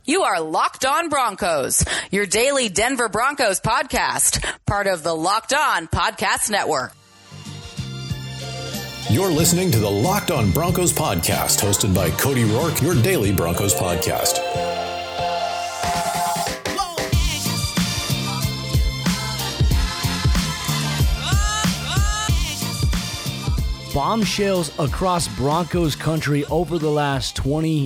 You are Locked On Broncos, your daily Denver Broncos podcast, part of the Locked On Podcast Network. You're listening to the Locked On Broncos podcast, hosted by Cody Roark, your daily Broncos podcast. Bombshells across Broncos country over the last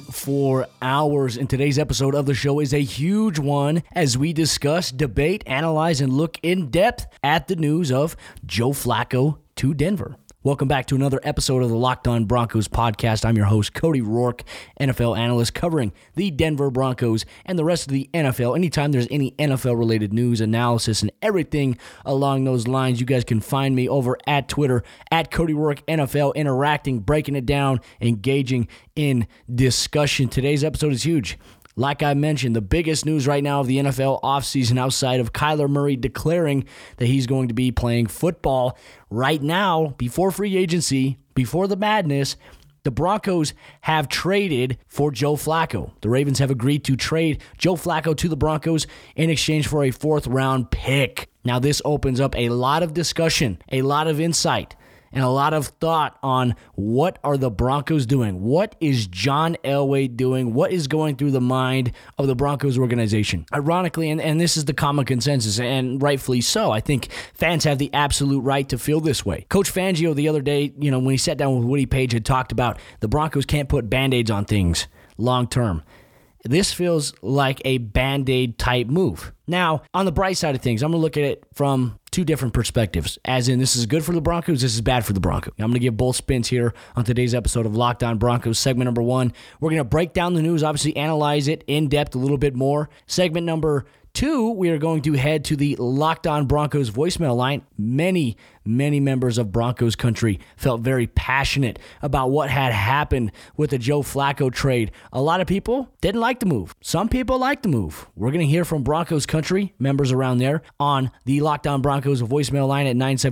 24 hours. And today's episode of the show is a huge one as we discuss, debate, analyze, and look in depth at the news of Joe Flacco to Denver. Welcome back to another episode of the Locked On Broncos podcast. I'm your host, Cody Roark, NFL analyst covering the Denver Broncos and the rest of the NFL. Anytime there's any NFL-related news, analysis, and everything along those lines, you guys can find me over at Twitter, at Cody Roark NFL, interacting, breaking it down, engaging in discussion. Today's episode is huge. Like I mentioned, the biggest news right now of the NFL offseason outside of Kyler Murray declaring that he's going to be playing football right now, before free agency, before the madness, the Broncos have traded for Joe Flacco. The Ravens have agreed to trade Joe Flacco to the Broncos in exchange for a fourth-round pick. Now, this opens up a lot of discussion, a lot of insight, and a lot of thought on what are the Broncos doing? What is John Elway doing? What is going through the mind of the Broncos organization? Ironically, and this is the common consensus, and rightfully so, I think fans have the absolute right to feel this way. Coach Fangio the other day, when he sat down with Woody Page, had talked about the Broncos can't put Band-Aids on things long term. This feels like a Band-Aid type move. Now, on the bright side of things, I'm going to look at it from two different perspectives. As in, this is good for the Broncos, this is bad for the Broncos. I'm going to give both spins here on today's episode of Locked On Broncos. Segment number one, we're going to break down the news, obviously analyze it in depth a little bit more. Segment number two, we are going to head to the Locked On Broncos voicemail line. Many members of Broncos country felt very passionate about what had happened with the Joe Flacco trade. A lot of people didn't like the move. Some people liked the move. We're going to hear from Broncos country members around there on the Locked On Broncos voicemail line at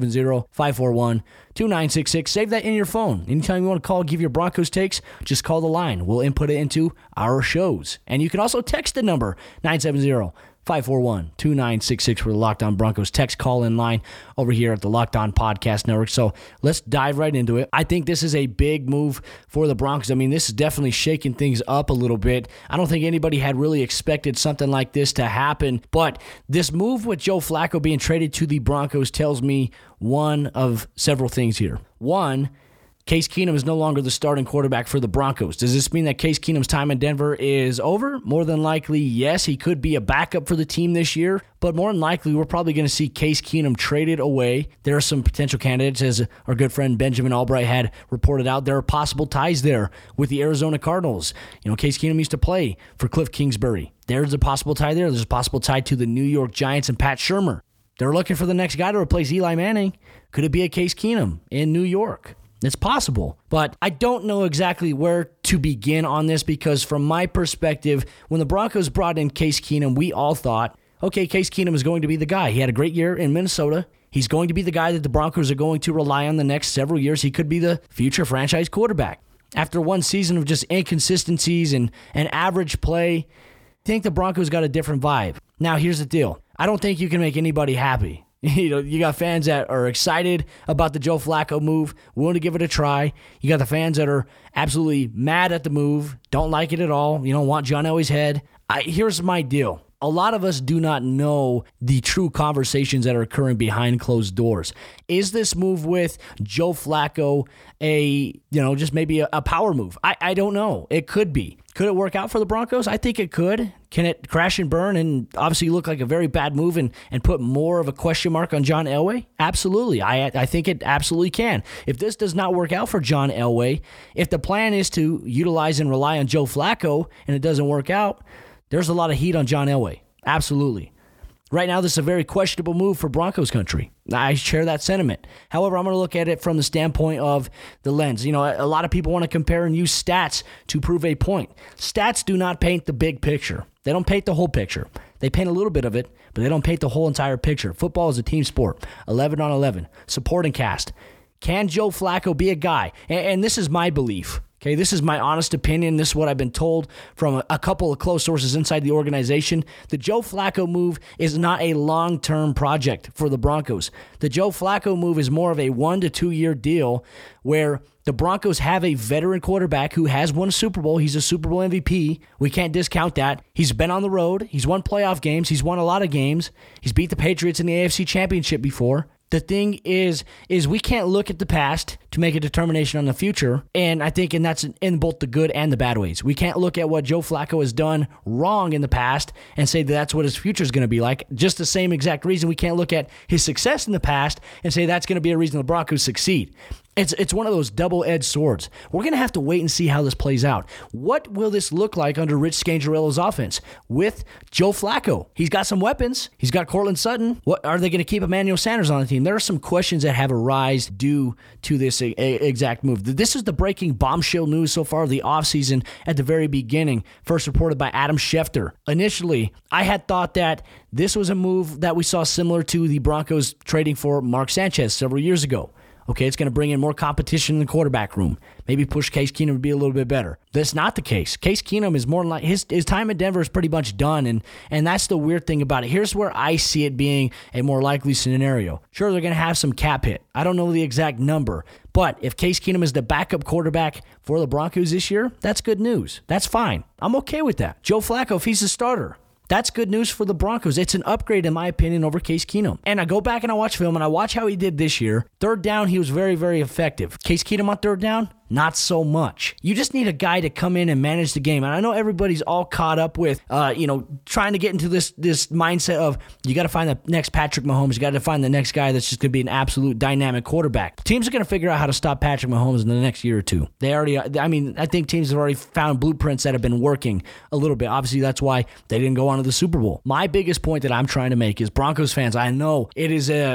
970-541-2966. Save that in your phone. Anytime you want to call, give your Broncos takes, just call the line. We'll input it into our shows. And you can also text the number 970-541-2966 for the Locked On Broncos text call-in line over here at the Locked On Podcast Network. So let's dive right into it. I think this is a big move for the Broncos. I mean, this is definitely shaking things up a little bit. I don't think anybody had really expected something like this to happen, but this move with Joe Flacco being traded to the Broncos tells me one of several things here. One, Case Keenum is no longer the starting quarterback for the Broncos. Does this mean that Case Keenum's time in Denver is over? More than likely, yes. He could be a backup for the team this year, but more than likely, we're probably going to see Case Keenum traded away. There are some potential candidates, as our good friend Benjamin Albright had reported out. There are possible ties there with the Arizona Cardinals. Case Keenum used to play for Cliff Kingsbury. There's a possible tie there. There's a possible tie to the New York Giants and Pat Shurmur. They're looking for the next guy to replace Eli Manning. Could it be a Case Keenum in New York? It's possible, but I don't know exactly where to begin on this because from my perspective, when the Broncos brought in Case Keenum, we all thought, okay, Case Keenum is going to be the guy. He had a great year in Minnesota. He's going to be the guy that the Broncos are going to rely on the next several years. He could be the future franchise quarterback. After one season of just inconsistencies and average play, I think the Broncos got a different vibe. Now, here's the deal. I don't think you can make anybody happy. You got fans that are excited about the Joe Flacco move, willing to give it a try. You got the fans that are absolutely mad at the move, don't like it at all, want John Elway's head. Here's my deal. A lot of us do not know the true conversations that are occurring behind closed doors. Is this move with Joe Flacco just maybe a power move? I don't know. It could be. Could it work out for the Broncos? I think it could. Can it crash and burn and obviously look like a very bad move and put more of a question mark on John Elway? Absolutely. I think it absolutely can. If this does not work out for John Elway, if the plan is to utilize and rely on Joe Flacco and it doesn't work out, there's a lot of heat on John Elway. Absolutely. Right now, this is a very questionable move for Broncos country. I share that sentiment. However, I'm going to look at it from the standpoint of the lens. A lot of people want to compare and use stats to prove a point. Stats do not paint the big picture. They don't paint the whole picture. They paint a little bit of it, but they don't paint the whole entire picture. Football is a team sport. 11 on 11. Supporting cast. Can Joe Flacco be a guy? And this is my belief. Okay, this is my honest opinion. This is what I've been told from a couple of close sources inside the organization. The Joe Flacco move is not a long-term project for the Broncos. The Joe Flacco move is more of a 1 to 2 year deal where the Broncos have a veteran quarterback who has won a Super Bowl. He's a Super Bowl MVP. We can't discount that. He's been on the road. He's won playoff games. He's won a lot of games. He's beat the Patriots in the AFC Championship before. The thing is we can't look at the past to make a determination on the future, and I think that's in both the good and the bad ways. We can't look at what Joe Flacco has done wrong in the past and say that's what his future is going to be like. Just the same exact reason we can't look at his success in the past and say that's going to be a reason the Broncos succeed. It's one of those double-edged swords. We're going to have to wait and see how this plays out. What will this look like under Rich Scangarello's offense with Joe Flacco? He's got some weapons. He's got Cortland Sutton. What are they going to keep Emmanuel Sanders on the team? There are some questions that have arisen due to this exact move. This is the breaking bombshell news so far of the offseason at the very beginning, first reported by Adam Schefter. Initially, I had thought that this was a move that we saw similar to the Broncos trading for Mark Sanchez several years ago. Okay, it's going to bring in more competition in the quarterback room. Maybe push Case Keenum to be a little bit better. That's not the case. Case Keenum is more like his time in Denver is pretty much done, and that's the weird thing about it. Here's where I see it being a more likely scenario. Sure, they're going to have some cap hit. I don't know the exact number, but if Case Keenum is the backup quarterback for the Broncos this year, that's good news. That's fine. I'm okay with that. Joe Flacco, if he's the starter, that's good news for the Broncos. It's an upgrade, in my opinion, over Case Keenum. And I go back and I watch film and I watch how he did this year. Third down, he was very, very effective. Case Keenum on third down, not so much. You just need a guy to come in and manage the game. And I know everybody's all caught up with, trying to get into this mindset of you got to find the next Patrick Mahomes. You got to find the next guy that's just going to be an absolute dynamic quarterback. Teams are going to figure out how to stop Patrick Mahomes in the next year or two. I think teams have already found blueprints that have been working a little bit. Obviously, that's why they didn't go on to the Super Bowl. My biggest point that I'm trying to make is Broncos fans, I know it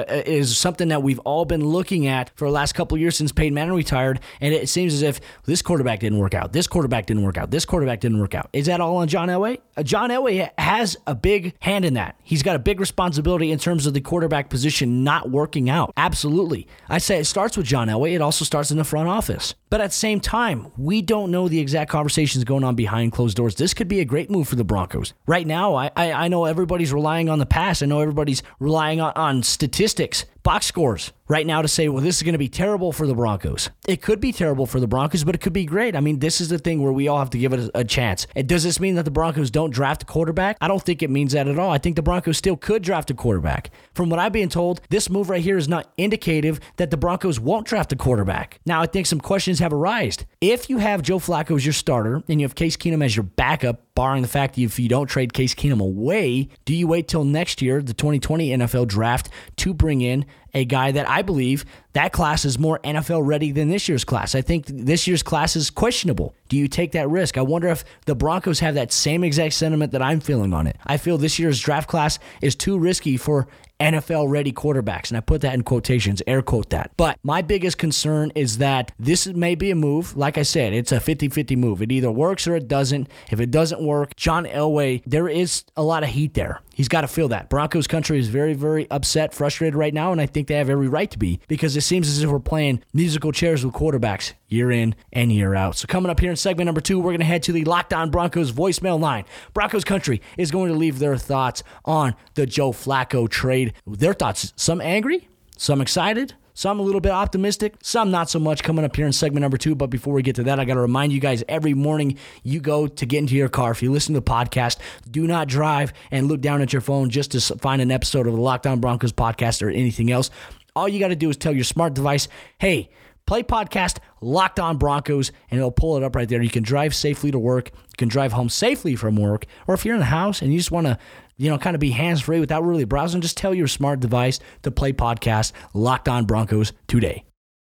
is something that we've all been looking at for the last couple of years since Peyton Manning retired, and it seems as if this quarterback didn't work out. This quarterback didn't work out. This quarterback didn't work out. Is that all on John Elway? John Elway has a big hand in that. He's got a big responsibility in terms of the quarterback position not working out. Absolutely. I say it starts with John Elway. It also starts in the front office. But at the same time, we don't know the exact conversations going on behind closed doors. This could be a great move for the Broncos. Right now, I know everybody's relying on the past. I know everybody's relying on statistics, box scores right now to say, well, this is going to be terrible for the Broncos. It could be terrible for the Broncos, but it could be great. I mean, this is the thing where we all have to give it a chance. And does this mean that the Broncos don't draft a quarterback? I don't think it means that at all. I think the Broncos still could draft a quarterback. From what I'm being told, this move right here is not indicative that the Broncos won't draft a quarterback. Now, I think some questions have arisen. If you have Joe Flacco as your starter and you have Case Keenum as your backup, barring the fact that if you don't trade Case Keenum away, do you wait till next year, the 2020 NFL draft, to bring in a guy that I believe that class is more NFL ready than this year's class? I think this year's class is questionable. Do you take that risk? I wonder if the Broncos have that same exact sentiment that I'm feeling on it. I feel this year's draft class is too risky for NFL-ready quarterbacks, and I put that in quotations, air quote that. But my biggest concern is that this may be a move. Like I said, it's a 50-50 move. It either works or it doesn't. If it doesn't work, John Elway, there is a lot of heat there. He's got to feel that. Broncos country is very, very upset, frustrated right now, and I think they have every right to be, because it seems as if we're playing musical chairs with quarterbacks year in and year out. So coming up here in segment number 2, we're going to head to the Locked On Broncos voicemail line. Broncos country is going to leave their thoughts on the Joe Flacco trade. Their thoughts, some angry, some excited, some a little bit optimistic, some not so much, coming up here in segment number 2. But before we get to that, I got to remind you guys, every morning you go to get into your car, if you listen to the podcast, do not drive and look down at your phone just to find an episode of the Locked On Broncos podcast or anything else. All you got to do is tell your smart device, hey, play podcast Locked On Broncos, and it'll pull it up right there. You can drive safely to work. You can drive home safely from work. Or if you're in the house and you just want to, kind of be hands-free without really browsing, just tell your smart device to play podcast Locked On Broncos today.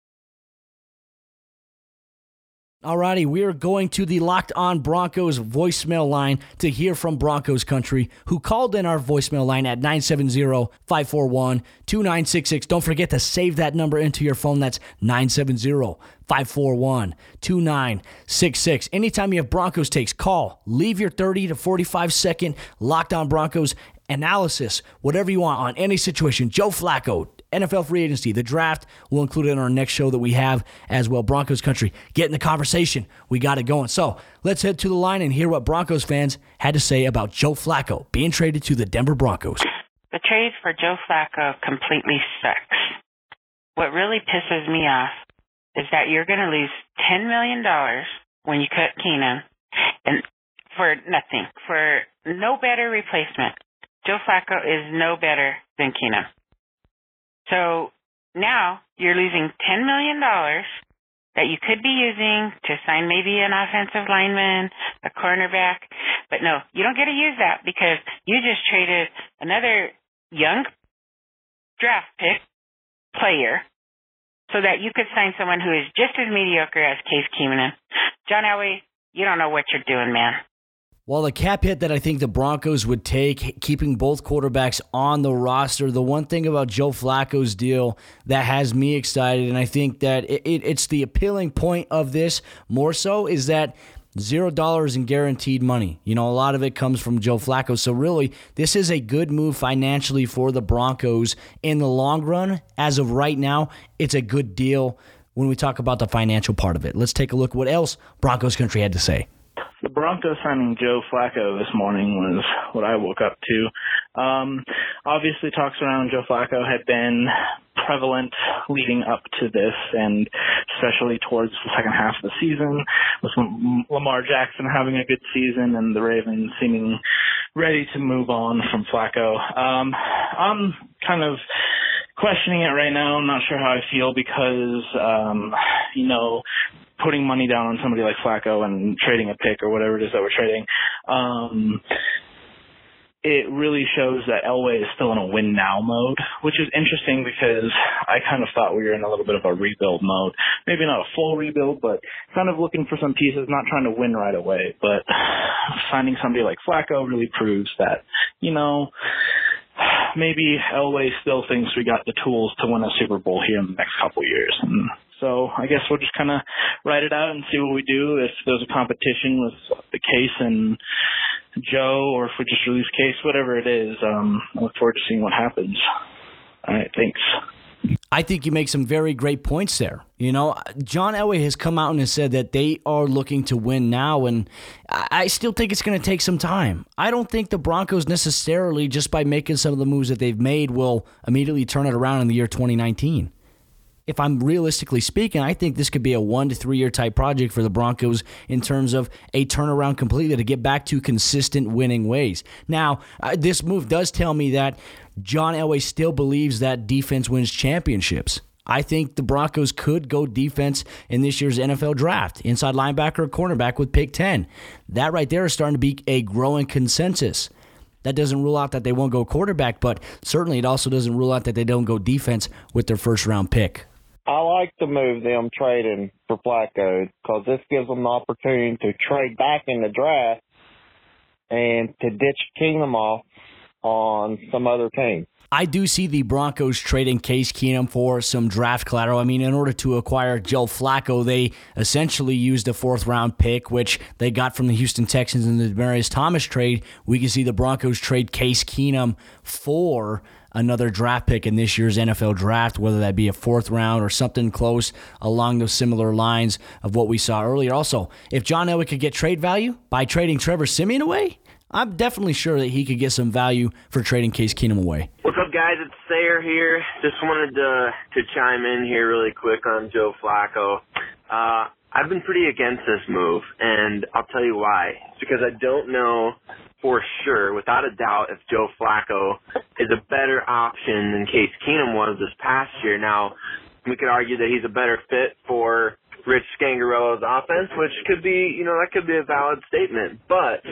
Alrighty, we are going to the Locked On Broncos voicemail line to hear from Broncos country, who called in our voicemail line at 970-541-2966. Don't forget to save that number into your phone. That's 970-541-2966. Anytime you have Broncos takes, call. Leave your 30 to 45-second Locked On Broncos analysis, whatever you want on any situation. Joe Flacco, NFL free agency, the draft. We'll include it in our next show that we have as well. Broncos country, get in the conversation. We got it going. So let's head to the line and hear what Broncos fans had to say about Joe Flacco being traded to the Denver Broncos. The trade for Joe Flacco completely sucks. What really pisses me off is that you're going to lose $10 million when you cut Keenum, and for nothing, for no better replacement. Joe Flacco is no better than Keenum. So now you're losing $10 million that you could be using to sign maybe an offensive lineman, a cornerback. But no, you don't get to use that because you just traded another young draft pick player so that you could sign someone who is just as mediocre as Case Keenum. John Elway, you don't know what you're doing, man. Well, the cap hit that I think the Broncos would take, keeping both quarterbacks on the roster, the one thing about Joe Flacco's deal that has me excited, and I think that it's the appealing point of this more so, is that $0 in guaranteed money. You know, a lot of it comes from Joe Flacco. So really, this is a good move financially for the Broncos in the long run. As of right now, it's a good deal when we talk about the financial part of it. Let's take a look what else Broncos country had to say. The Broncos signing Joe Flacco this morning was what I woke up to. Obviously, talks around Joe Flacco had been prevalent leading up to this, and especially towards the second half of the season, with Lamar Jackson having a good season and the Ravens seeming ready to move on from Flacco. I'm kind of questioning it right now. I'm not sure how I feel because, putting money down on somebody like Flacco and trading a pick or whatever it is that we're trading, it really shows that Elway is still in a win-now mode, which is interesting because I kind of thought we were in a little bit of a rebuild mode. Maybe not a full rebuild, but kind of looking for some pieces, not trying to win right away. But signing somebody like Flacco really proves that, maybe Elway still thinks we got the tools to win a Super Bowl here in the next couple years. And so I guess we'll just kind of ride it out and see what we do. If there's a competition with the Case and Joe, or if we just release Case, whatever it is, I look forward to seeing what happens. All right, thanks. I think you make some very great points there. John Elway has come out and has said that they are looking to win now, and I still think it's going to take some time. I don't think the Broncos necessarily, just by making some of the moves that they've made, will immediately turn it around in the year 2019. If I'm realistically speaking, I think this could be a 1 to 3 year type project for the Broncos in terms of a turnaround completely to get back to consistent winning ways. Now, this move does tell me that John Elway still believes that defense wins championships. I think the Broncos could go defense in this year's NFL draft, inside linebacker or cornerback with pick 10. That right there is starting to be a growing consensus. That doesn't rule out that they won't go quarterback, but certainly it also doesn't rule out that they don't go defense with their first round pick. I like the move them trading for Flacco because this gives them the opportunity to trade back in the draft and to ditch Keenum off on some other team. I do see the Broncos trading Case Keenum for some draft collateral. I mean, in order to acquire Joe Flacco, they essentially used a 4th-round pick, which they got from the Houston Texans in the Demaryius Thomas trade. We can see the Broncos trade Case Keenum for another draft pick in this year's NFL draft, whether that be a 4th round or something close along those similar lines of what we saw earlier. Also, if John Elway could get trade value by trading Trevor Siemian away, I'm definitely sure that he could get some value for trading Case Keenum away. What's up, guys? It's Sayer here. Just wanted to chime in here really quick on Joe Flacco. I've been pretty against this move, and I'll tell you why. It's because I don't know for sure, without a doubt, if Joe Flacco is a better option than Case Keenum was this past year. Now, we could argue that he's a better fit for Rich Scangarello's offense, which could be, that could be a valid statement. But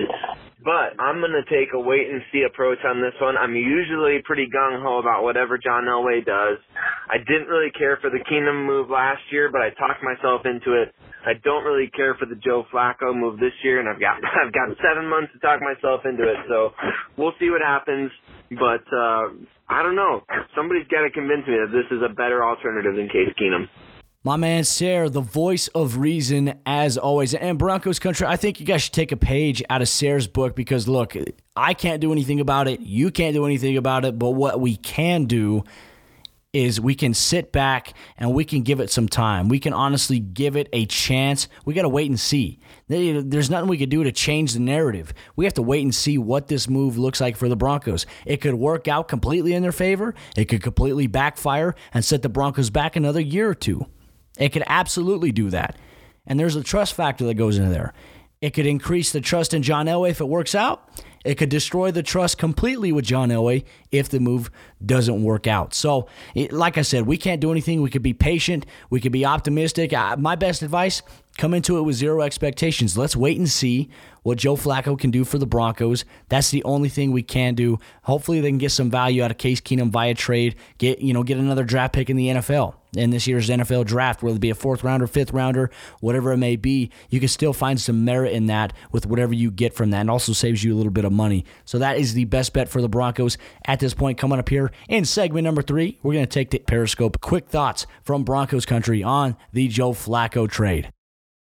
I'm going to take a wait-and-see approach on this one. I'm usually pretty gung-ho about whatever John Elway does. I didn't really care for the Keenum move last year, but I talked myself into it. I don't really care for the Joe Flacco move this year, and I've got 7 months to talk myself into it. So we'll see what happens. But I don't know. Somebody's got to convince me that this is a better alternative than Case Keenum. My man, Sayre, the voice of reason, as always. And Broncos country, I think you guys should take a page out of Sayre's book because, look, I can't do anything about it. You can't do anything about it. But what we can do is we can sit back and we can give it some time. We can honestly give it a chance. We got to wait and see. There's nothing we can do to change the narrative. We have to wait and see what this move looks like for the Broncos. It could work out completely in their favor. It could completely backfire and set the Broncos back another year or two. It could absolutely do that. And there's a trust factor that goes into there. It could increase the trust in John Elway if it works out. It could destroy the trust completely with John Elway if the move doesn't work out. So, like I said, we can't do anything. We could be patient. We could be optimistic. My best advice, come into it with zero expectations. Let's wait and see what Joe Flacco can do for the Broncos. That's the only thing we can do. Hopefully they can get some value out of Case Keenum via trade, get another draft pick in the NFL. In this year's NFL draft, whether it be a 4th rounder, 5th rounder, whatever it may be, you can still find some merit in that with whatever you get from that. It also saves you a little bit of money. So that is the best bet for the Broncos at this point. Coming up here in segment number 3, we're going to take the Periscope. Quick thoughts from Broncos country on the Joe Flacco trade.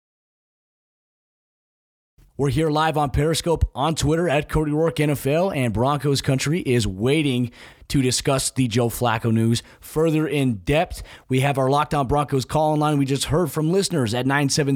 We're here live on Periscope, on Twitter at Cody Rourke NFL, and Broncos country is waiting to discuss the Joe Flacco news further in depth. We have our Locked On Broncos call-in line. We just heard from listeners at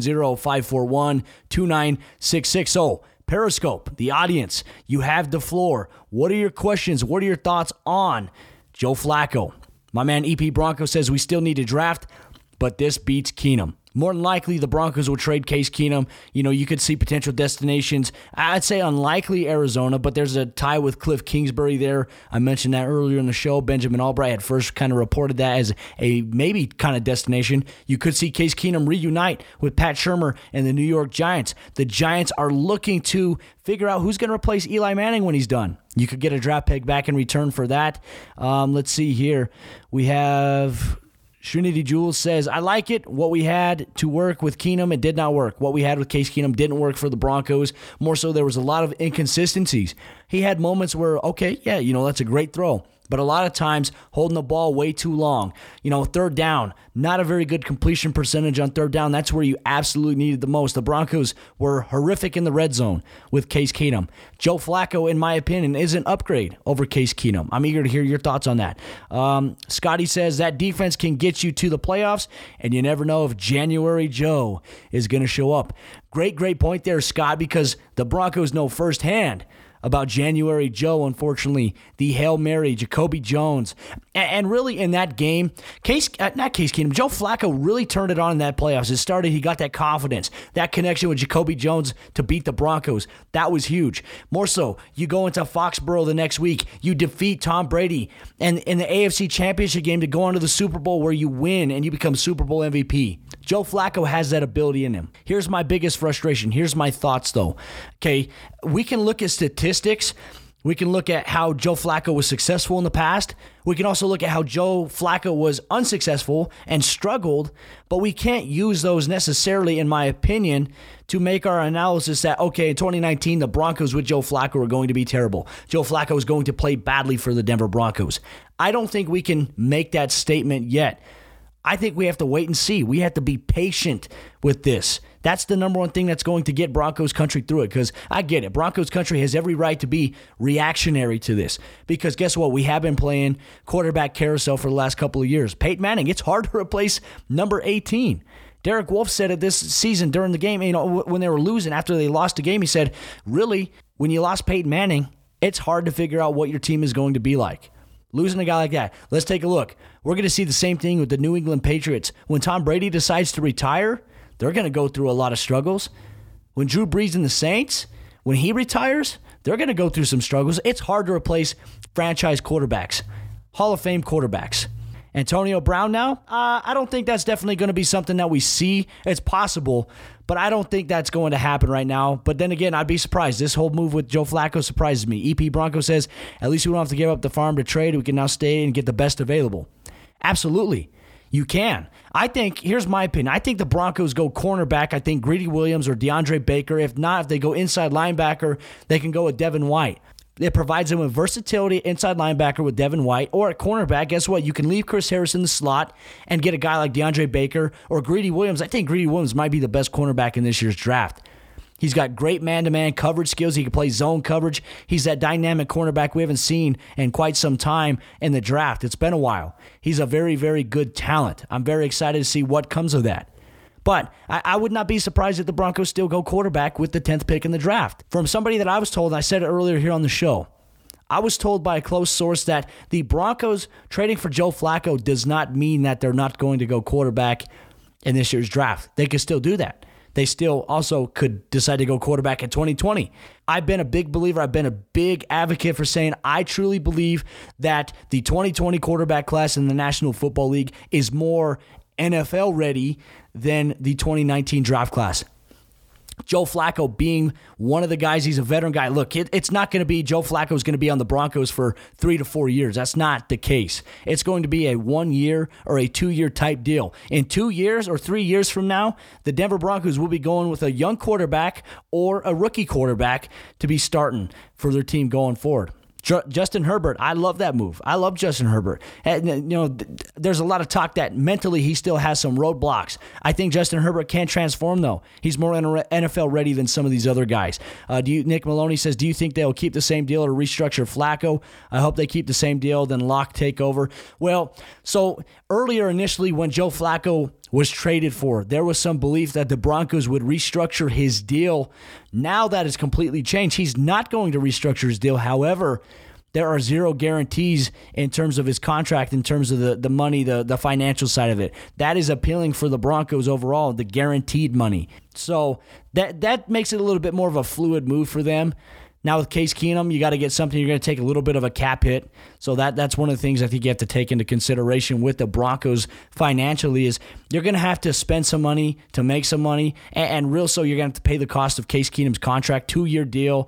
970-541-2966. So, Periscope, the audience, you have the floor. What are your questions? What are your thoughts on Joe Flacco? My man EP Bronco says we still need to draft, but this beats Keenum. More than likely, the Broncos will trade Case Keenum. You could see potential destinations. I'd say unlikely Arizona, but there's a tie with Cliff Kingsbury there. I mentioned that earlier in the show. Benjamin Albright had first kind of reported that as a maybe kind of destination. You could see Case Keenum reunite with Pat Shurmur and the New York Giants. The Giants are looking to figure out who's going to replace Eli Manning when he's done. You could get a draft pick back in return for that. Let's see here. We have... Trinity Jules says, I like it. What we had to work with Keenum, it did not work. What we had with Case Keenum didn't work for the Broncos. More so, there was a lot of inconsistencies. He had moments where, okay, yeah, that's a great throw. But a lot of times, holding the ball way too long. Third down, not a very good completion percentage on third down. That's where you absolutely needed the most. The Broncos were horrific in the red zone with Case Keenum. Joe Flacco, in my opinion, is an upgrade over Case Keenum. I'm eager to hear your thoughts on that. Scotty says that defense can get you to the playoffs, and you never know if January Joe is going to show up. Great point there, Scott, because the Broncos know firsthand about January Joe, unfortunately, the Hail Mary, Jacoby Jones. And really in that game, Joe Flacco really turned it on in that playoffs. It started, he got that confidence, that connection with Jacoby Jones to beat the Broncos. That was huge. More so, you go into Foxborough the next week, you defeat Tom Brady, and in the AFC Championship game to go on to the Super Bowl where you win and you become Super Bowl MVP. Joe Flacco has that ability in him. Here's my biggest frustration. Here's my thoughts, though. Okay, we can look at statistics. We can look at how Joe Flacco was successful in the past. We can also look at how Joe Flacco was unsuccessful and struggled, but we can't use those necessarily, in my opinion, to make our analysis that, okay, in 2019, the Broncos with Joe Flacco are going to be terrible. Joe Flacco is going to play badly for the Denver Broncos. I don't think we can make that statement yet. I think we have to wait and see. We have to be patient with this. That's the number one thing that's going to get Broncos country through it, because I get it. Broncos country has every right to be reactionary to this, because guess what? We have been playing quarterback carousel for the last couple of years. Peyton Manning, it's hard to replace number 18. Derek Wolfe said it this season during the game, when they were losing after they lost the game, he said, really, when you lost Peyton Manning, it's hard to figure out what your team is going to be like. Losing a guy like that. Let's take a look. We're going to see the same thing with the New England Patriots. When Tom Brady decides to retire, they're going to go through a lot of struggles. When Drew Brees and the Saints, when he retires, they're going to go through some struggles. It's hard to replace franchise quarterbacks, Hall of Fame quarterbacks. Antonio Brown now, I don't think that's definitely going to be something that we see. It's possible, but I don't think that's going to happen right now. But then again, I'd be surprised. This whole move with Joe Flacco surprises me. EP Bronco says, at least we don't have to give up the farm to trade. We can now stay and get the best available. Absolutely. You can. I think, here's my opinion. I think the Broncos go cornerback. I think Greedy Williams or DeAndre Baker. If not, if they go inside linebacker, they can go with Devin White. It provides them with versatility inside linebacker with Devin White, or at cornerback, guess what? You can leave Chris Harris in the slot and get a guy like DeAndre Baker or Greedy Williams. I think Greedy Williams might be the best cornerback in this year's draft. He's got great man-to-man coverage skills. He can play zone coverage. He's that dynamic cornerback we haven't seen in quite some time in the draft. It's been a while. He's a very, very good talent. I'm very excited to see what comes of that. But I would not be surprised if the Broncos still go quarterback with the 10th pick in the draft. From somebody that I was told, and I said it earlier here on the show, I was told by a close source that the Broncos trading for Joe Flacco does not mean that they're not going to go quarterback in this year's draft. They could still do that. They still also could decide to go quarterback in 2020. I've been a big believer. I've been a big advocate for saying I truly believe that the 2020 quarterback class in the National Football League is more NFL ready than the 2019 draft class. Joe Flacco being one of the guys, he's a veteran guy. Look, it's not going to be Joe Flacco is going to be on the Broncos for 3 to 4 years. That's not the case. It's going to be a 1 year or a 2 year type deal. In 2 years or 3 years from now, the Denver Broncos will be going with a young quarterback or a rookie quarterback to be starting for their team going forward. Justin Herbert, I love that move. I love Justin Herbert. And, there's a lot of talk that mentally he still has some roadblocks. I think Justin Herbert can transform, though. He's more NFL ready than some of these other guys. Nick Maloney says, do you think they'll keep the same deal or restructure Flacco? I hope they keep the same deal, then Locke take over. Well, so earlier initially when Joe Flacco was traded for, there was some belief that the Broncos would restructure his deal. Now that has completely changed. He's not going to restructure his deal. However, there are zero guarantees in terms of his contract, in terms of the money, the financial side of it. That is appealing for the Broncos overall, the guaranteed money. So that makes it a little bit more of a fluid move for them. Now with Case Keenum, you got to get something. You're going to take a little bit of a cap hit. So that's one of the things I think you have to take into consideration with the Broncos financially is you're going to have to spend some money to make some money. And real so you're going to have to pay the cost of Case Keenum's contract, 2-year deal,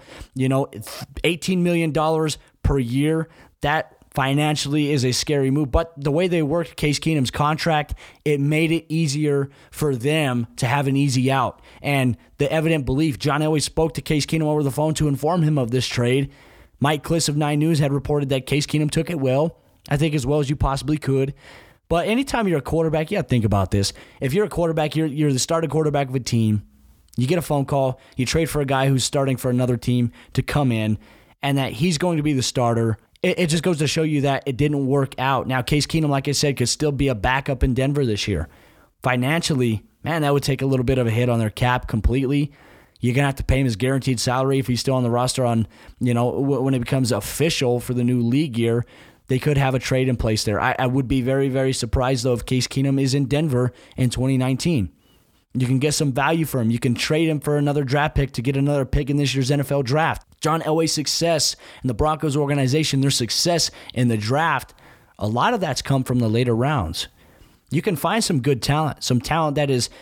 $18 million per year. That financially is a scary move, but the way they worked Case Keenum's contract, it made it easier for them to have an easy out. And the evident belief, John Elway spoke to Case Keenum over the phone to inform him of this trade. Mike Kliss of 9 News had reported that Case Keenum took it well, I think as well as you possibly could. But anytime you're a quarterback, you got to think about this. If you're a quarterback, you're the starting quarterback of a team, you get a phone call, you trade for a guy who's starting for another team to come in, and that he's going to be the starter. It just goes to show you that it didn't work out. Now, Case Keenum, like I said, could still be a backup in Denver this year. Financially, man, that would take a little bit of a hit on their cap completely. You're going to have to pay him his guaranteed salary if he's still on the roster on, when it becomes official for the new league year. They could have a trade in place there. I would be very, very surprised, though, if Case Keenum is in Denver in 2019. You can get some value for him. You can trade him for another draft pick to get another pick in this year's NFL draft. John Elway's success in the Broncos organization, their success in the draft, a lot of that's come from the later rounds. You can find some good talent, some talent that is,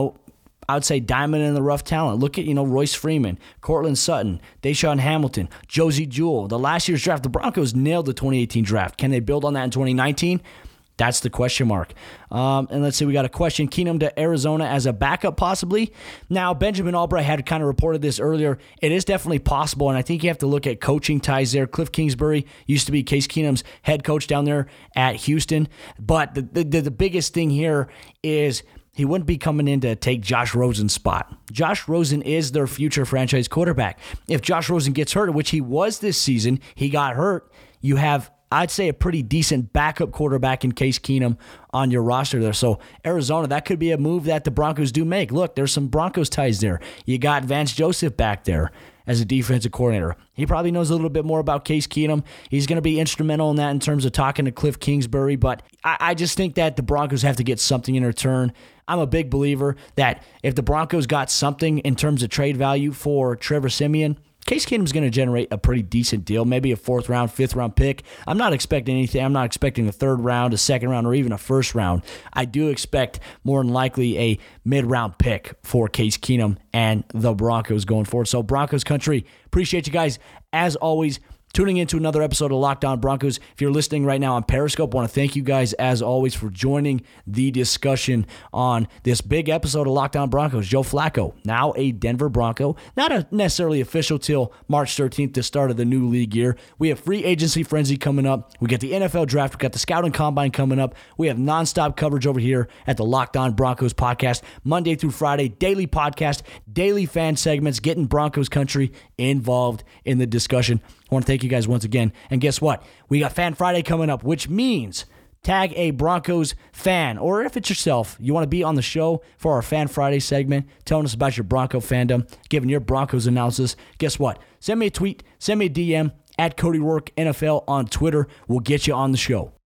I would say diamond in the rough talent. Look at, Royce Freeman, Cortland Sutton, Deshaun Hamilton, Josie Jewell. The last year's draft, the Broncos nailed the 2018 draft. Can they build on that in 2019? That's the question mark. And let's see, we got a question. Keenum to Arizona as a backup, possibly. Now, Benjamin Albright had kind of reported this earlier. It is definitely possible, and I think you have to look at coaching ties there. Cliff Kingsbury used to be Case Keenum's head coach down there at Houston. But the biggest thing here is he wouldn't be coming in to take Josh Rosen's spot. Josh Rosen is their future franchise quarterback. If Josh Rosen gets hurt, which he was this season, he got hurt, you have, I'd say, a pretty decent backup quarterback in Case Keenum on your roster there. So Arizona, that could be a move that the Broncos do make. Look, there's some Broncos ties there. You got Vance Joseph back there as a defensive coordinator. He probably knows a little bit more about Case Keenum. He's going to be instrumental in that in terms of talking to Cliff Kingsbury. But I just think that the Broncos have to get something in return. I'm a big believer that if the Broncos got something in terms of trade value for Trevor Siemian, Case Keenum's going to generate a pretty decent deal, maybe a 4th round, 5th round pick. I'm not expecting anything. I'm not expecting a 3rd round, a 2nd round, or even a 1st round. I do expect more than likely a mid-round pick for Case Keenum and the Broncos going forward. So Broncos country, appreciate you guys. As always, tuning into another episode of Locked On Broncos. If you're listening right now on Periscope, I want to thank you guys, as always, for joining the discussion on this big episode of Locked On Broncos. Joe Flacco, now a Denver Bronco, not necessarily official till March 13th, the start of the new league year. We have free agency frenzy coming up. We got the NFL draft. We got the scouting combine coming up. We have nonstop coverage over here at the Locked On Broncos podcast, Monday through Friday, daily podcast, daily fan segments, getting Broncos country involved in the discussion. I want to thank you guys once again. And guess what? We got Fan Friday coming up, which means tag a Broncos fan, or if it's yourself, you want to be on the show for our Fan Friday segment, telling us about your Bronco fandom, giving your Broncos analysis. Guess what? Send me a tweet, send me a DM at Cody Rourke NFL on Twitter. We'll get you on the show.